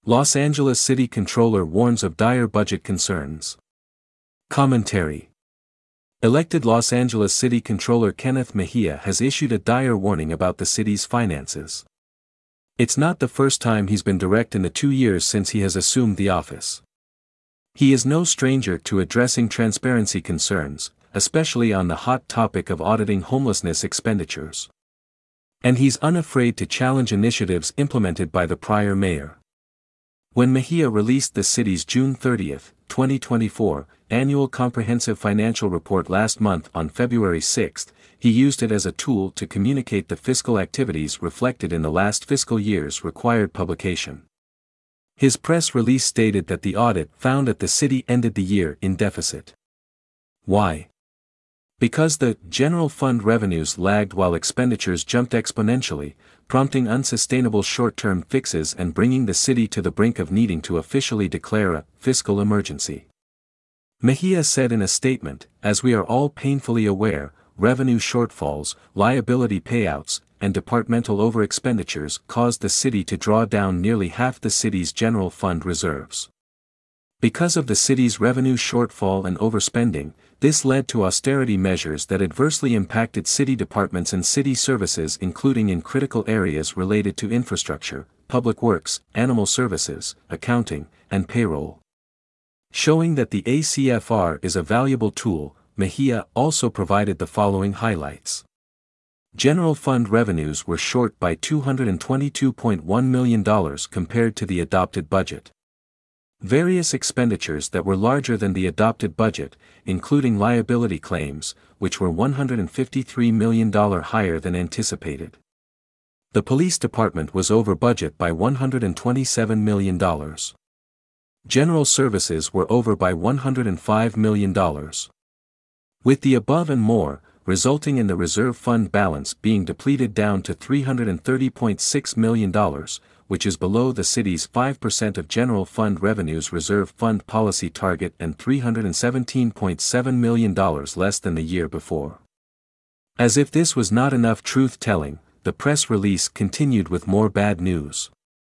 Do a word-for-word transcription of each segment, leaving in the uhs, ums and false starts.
Los Angeles City Controller warns of dire budget concerns. Commentary. Elected Los Angeles City Controller Kenneth Mejia has issued a dire warning about the city's finances. It's not the first time he's been direct in the two years since he has assumed the office. He is no stranger to addressing transparency concerns, especially on the hot topic of auditing homelessness expenditures. And he's unafraid to challenge initiatives implemented by the prior mayor. When Mejia released the city's June thirtieth, twenty twenty-four, annual comprehensive financial report last month on February sixth, he used it as a tool to communicate the fiscal activities reflected in the last fiscal year's required publication. His press release stated that the audit found that the city ended the year in deficit. Why? Because the general fund revenues lagged while expenditures jumped exponentially, prompting unsustainable short-term fixes and bringing the city to the brink of needing to officially declare a fiscal emergency. Mejia said in a statement, "As we are all painfully aware, revenue shortfalls, liability payouts, and departmental overexpenditures caused the city to draw down nearly half the city's general fund reserves. Because of the city's revenue shortfall and overspending, this led to austerity measures that adversely impacted city departments and city services, including in critical areas related to infrastructure, public works, animal services, accounting, and payroll." Showing that the A C F R is a valuable tool, Mejia also provided the following highlights. General fund revenues were short by two hundred twenty-two point one million dollars compared to the adopted budget. Various expenditures that were larger than the adopted budget, including liability claims, which were one hundred fifty-three million dollars higher than anticipated. The police department was over budget by one hundred twenty-seven million dollars. General services were over by one hundred five million dollars. With the above and more, resulting in the reserve fund balance being depleted down to three hundred thirty point six million dollars, which is below the city's five percent of general fund revenues reserve fund policy target and three hundred seventeen point seven million dollars less than the year before. As if this was not enough truth-telling, the press release continued with more bad news.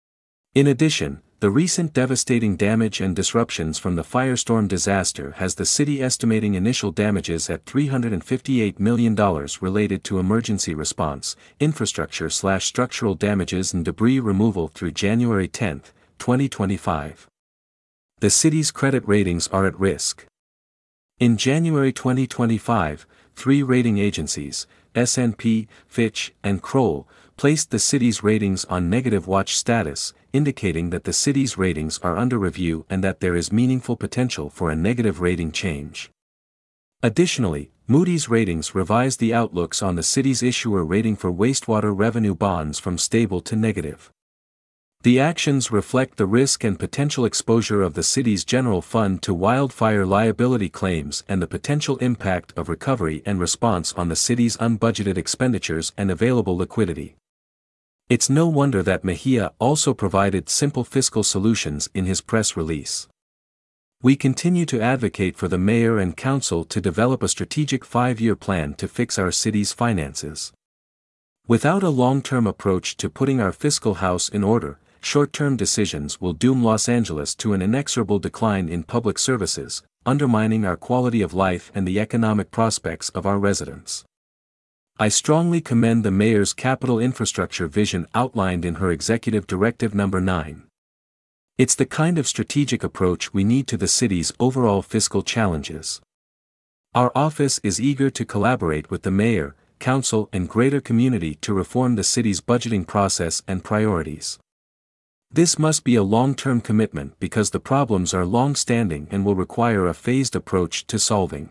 In addition, the recent devastating damage and disruptions from the firestorm disaster has the city estimating initial damages at three hundred fifty-eight million dollars related to emergency response, infrastructure-slash-structural damages and debris removal through January tenth, twenty twenty-five. The city's credit ratings are at risk. In January twenty twenty-five, three rating agencies, S and P, Fitch, and Kroll, placed the city's ratings on negative watch status, indicating that the city's ratings are under review and that there is meaningful potential for a negative rating change. Additionally, Moody's Ratings revised the outlooks on the city's issuer rating for wastewater revenue bonds from stable to negative. The actions reflect the risk and potential exposure of the city's general fund to wildfire liability claims and the potential impact of recovery and response on the city's unbudgeted expenditures and available liquidity. It's no wonder that Mejia also provided simple fiscal solutions in his press release. "We continue to advocate for the mayor and council to develop a strategic five-year plan to fix our city's finances. Without a long-term approach to putting our fiscal house in order, short-term decisions will doom Los Angeles to an inexorable decline in public services, undermining our quality of life and the economic prospects of our residents. I strongly commend the mayor's capital infrastructure vision outlined in her Executive Directive number nine. It's the kind of strategic approach we need to the city's overall fiscal challenges. Our office is eager to collaborate with the mayor, council, and greater community to reform the city's budgeting process and priorities. This must be a long-term commitment because the problems are long-standing and will require a phased approach to solving.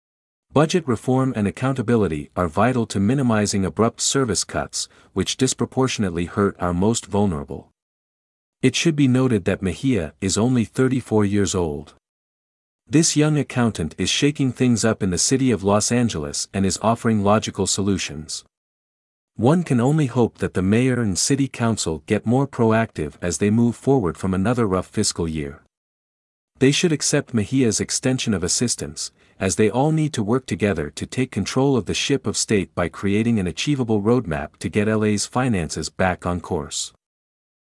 Budget reform and accountability are vital to minimizing abrupt service cuts, which disproportionately hurt our most vulnerable." It should be noted that Mejia is only thirty-four years old. This young accountant is shaking things up in the city of Los Angeles and is offering logical solutions. One can only hope that the mayor and city council get more proactive as they move forward from another rough fiscal year. They should accept Mejia's extension of assistance, as they all need to work together to take control of the ship of state by creating an achievable roadmap to get L A's finances back on course.